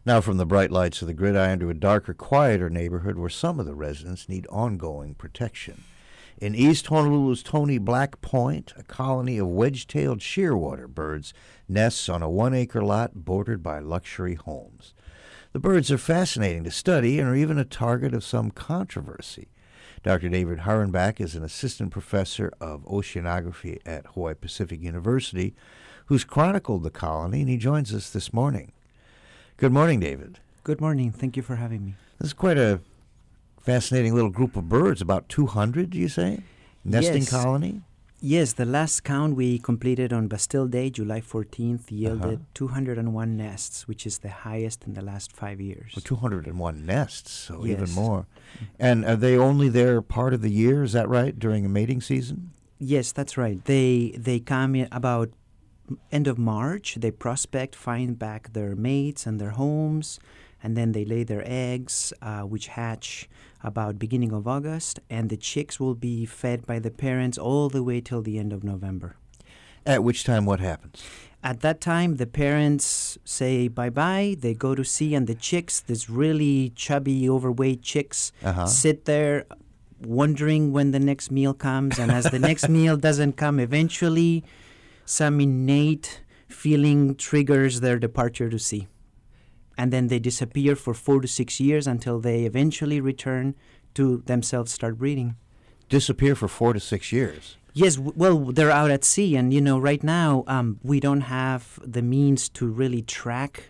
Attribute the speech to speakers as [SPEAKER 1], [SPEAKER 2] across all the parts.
[SPEAKER 1] Now, from the bright lights of the gridiron to a darker, quieter neighborhood where some of the residents need ongoing protection. In East Honolulu's Tony Black Point, a colony of wedge-tailed shearwater birds nests on a 1-acre lot bordered by luxury homes. The birds are fascinating to study and are even a target of some controversy. Dr. David Harenbach is an assistant professor of oceanography at Hawaii Pacific University who's chronicled the colony, and he joins us this morning. Good morning, David.
[SPEAKER 2] Good morning. Thank you for having me.
[SPEAKER 1] This is quite a fascinating little group of birds, about 200, do you say? Nesting colony?
[SPEAKER 2] Yes, the last count we completed on Bastille Day, July 14th, yielded 201 nests, which is the highest in the last 5 years.
[SPEAKER 1] Well, 201 nests, so
[SPEAKER 2] Yes.
[SPEAKER 1] even more. And are they only there part of the year, is that right, during a mating season?
[SPEAKER 2] Yes, that's right. They come in about end of March. They prospect, find back their mates and their homes, and then they lay their eggs, which hatch about beginning of August, and the chicks will be fed by the parents all the way till the end of November.
[SPEAKER 1] At which time what happens?
[SPEAKER 2] At that time, the parents say bye-bye, they go to sea, and the chicks, these really chubby, overweight chicks, sit there wondering when the next meal comes, and as the next meal doesn't come, eventually some innate feeling triggers their departure to sea. And then they disappear for 4 to 6 years until they eventually return to themselves start breeding.
[SPEAKER 1] Disappear for 4 to 6 years.
[SPEAKER 2] Yes, well, they're out at sea, and right now we don't have the means to really track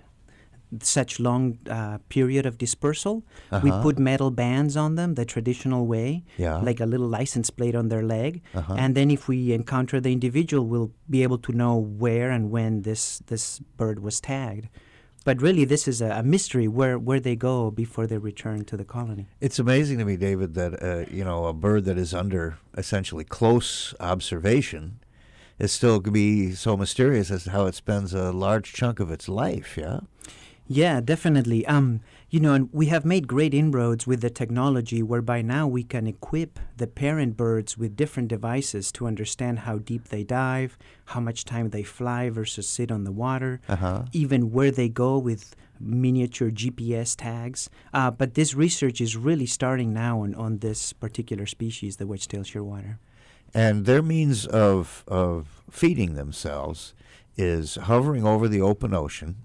[SPEAKER 2] such long period of dispersal. We put metal bands on them the traditional way, like a little license plate on their leg, and then if we encounter the individual, we'll be able to know where and when this bird was tagged. But really, this is a mystery where they go before they return to the colony.
[SPEAKER 1] It's amazing to me, David, that a bird that is under essentially close observation is still going to be so mysterious as to how it spends a large chunk of its life, yeah?
[SPEAKER 2] Yeah, definitely. And we have made great inroads with the technology whereby now we can equip the parent birds with different devices to understand how deep they dive, how much time they fly versus sit on the water, even where they go with miniature GPS tags. But this research is really starting now on this particular species, the wedge-tailed shearwater.
[SPEAKER 1] And their means of feeding themselves is hovering over the open ocean,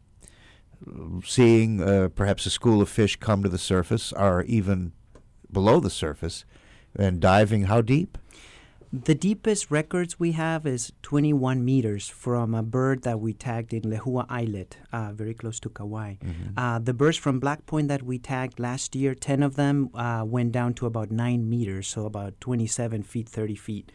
[SPEAKER 1] seeing perhaps a school of fish come to the surface or even below the surface, and diving how deep?
[SPEAKER 2] The deepest records we have is 21 meters from a bird that we tagged in Lehua Islet, very close to Kauai. The birds from Black Point that we tagged last year, 10 of them went down to about 9 meters, so about 27 feet, 30 feet.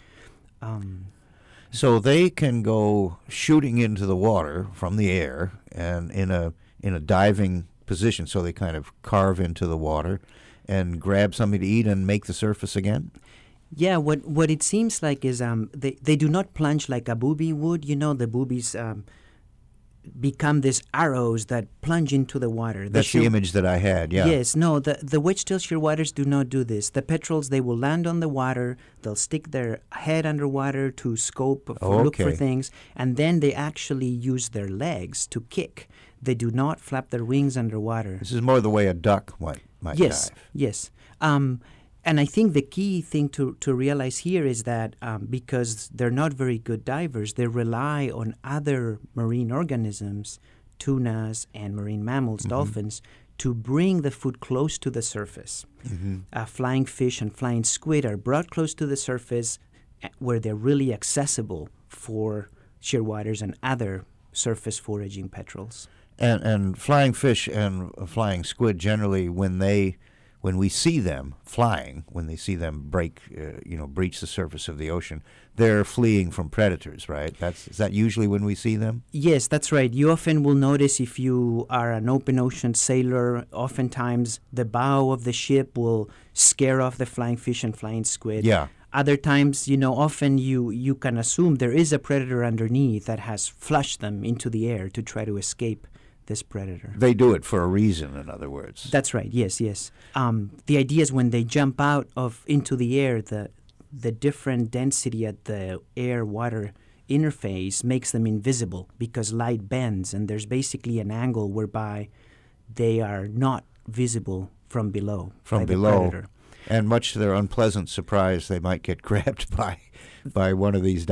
[SPEAKER 1] So they can go shooting into the water from the air and in a diving position, so they kind of carve into the water and grab something to eat and make the surface again?
[SPEAKER 2] Yeah, what it seems like is they do not plunge like a booby would. The boobies become these arrows that plunge into the water.
[SPEAKER 1] That's the image that I had, yeah.
[SPEAKER 2] Yes, no, the wedge-tailed shearwaters do not do this. The petrels, they will land on the water, they'll stick their head underwater to scope, look for things, and then they actually use their legs to kick. They do not flap their wings underwater.
[SPEAKER 1] This is more the way a duck might dive.
[SPEAKER 2] Yes. And I think the key thing to realize here is that because they're not very good divers, they rely on other marine organisms, tunas and marine mammals, dolphins, to bring the food close to the surface. Flying fish and flying squid are brought close to the surface where they're really accessible for shearwaters and other surface foraging petrels.
[SPEAKER 1] And flying fish and flying squid generally, when we see them flying, when they see them breach the surface of the ocean, they're fleeing from predators, right? Is that usually when we see them?
[SPEAKER 2] Yes, that's right. You often will notice if you are an open ocean sailor, oftentimes the bow of the ship will scare off the flying fish and flying squid.
[SPEAKER 1] Yeah.
[SPEAKER 2] Other times, often you can assume there is a predator underneath that has flushed them into the air to try to escape this predator.
[SPEAKER 1] They do it for a reason, in other words.
[SPEAKER 2] That's right, yes. The idea is when they jump out into the air, the different density at the air-water interface makes them invisible because light bends, and there's basically an angle whereby they are not visible from below.
[SPEAKER 1] From
[SPEAKER 2] by
[SPEAKER 1] below.
[SPEAKER 2] The predator.
[SPEAKER 1] And much to their unpleasant surprise, they might get grabbed by one of these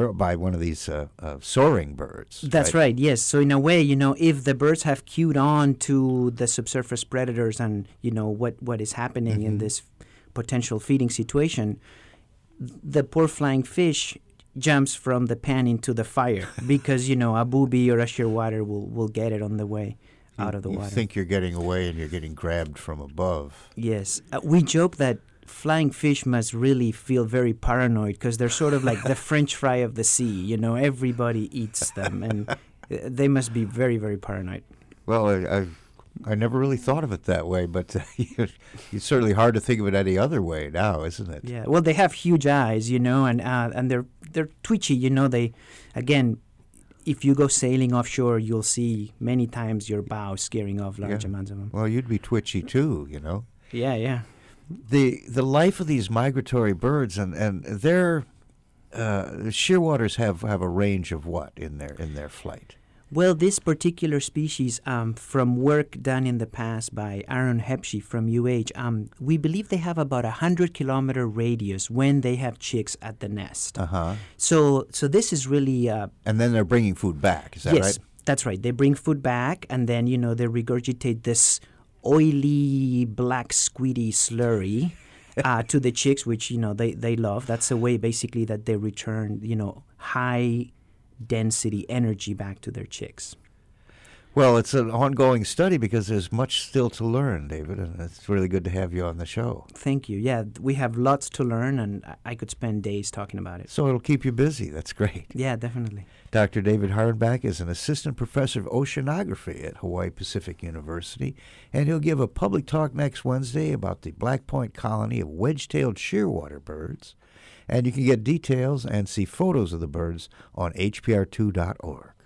[SPEAKER 1] soaring birds.
[SPEAKER 2] That's right. Yes. So in a way, if the birds have cued on to the subsurface predators and what is happening in this potential feeding situation, the poor flying fish jumps from the pan into the fire because a booby or a shearwater will get it on the way out of the water.
[SPEAKER 1] You think you're getting away and you're getting grabbed from above.
[SPEAKER 2] Yes. We joke that flying fish must really feel very paranoid because they're sort of like the French fry of the sea. Everybody eats them, and they must be very, very paranoid.
[SPEAKER 1] Well, I never really thought of it that way, but it's certainly hard to think of it any other way now, isn't it?
[SPEAKER 2] Yeah. Well, they have huge eyes, and they're twitchy. They, again, if you go sailing offshore, you'll see many times your bow scaring off large amounts of them.
[SPEAKER 1] Well, you'd be twitchy too,
[SPEAKER 2] Yeah, yeah.
[SPEAKER 1] The life of these migratory birds and their shearwaters have a range of what in their flight?
[SPEAKER 2] Well, this particular species, from work done in the past by Aaron Hepshey from UH, we believe they have about 100-kilometer radius when they have chicks at the nest.
[SPEAKER 1] Uh-huh.
[SPEAKER 2] So this is really...
[SPEAKER 1] and then they're bringing food back, is that right?
[SPEAKER 2] Yes, that's right. They bring food back, and then, they regurgitate this oily, black, squiddy slurry to the chicks, which, they love. That's a way, basically, that they return, high density energy back to their chicks.
[SPEAKER 1] Well, it's an ongoing study because there's much still to learn, David, and it's really good to have you on the show.
[SPEAKER 2] Thank you. Yeah, we have lots to learn, and I could spend days talking about it.
[SPEAKER 1] So it'll keep you busy. That's great.
[SPEAKER 2] Yeah, definitely.
[SPEAKER 1] Dr. David Harenbach is an assistant professor of oceanography at Hawaii Pacific University, and he'll give a public talk next Wednesday about the Black Point colony of wedge-tailed shearwater birds. And you can get details and see photos of the birds on hpr2.org.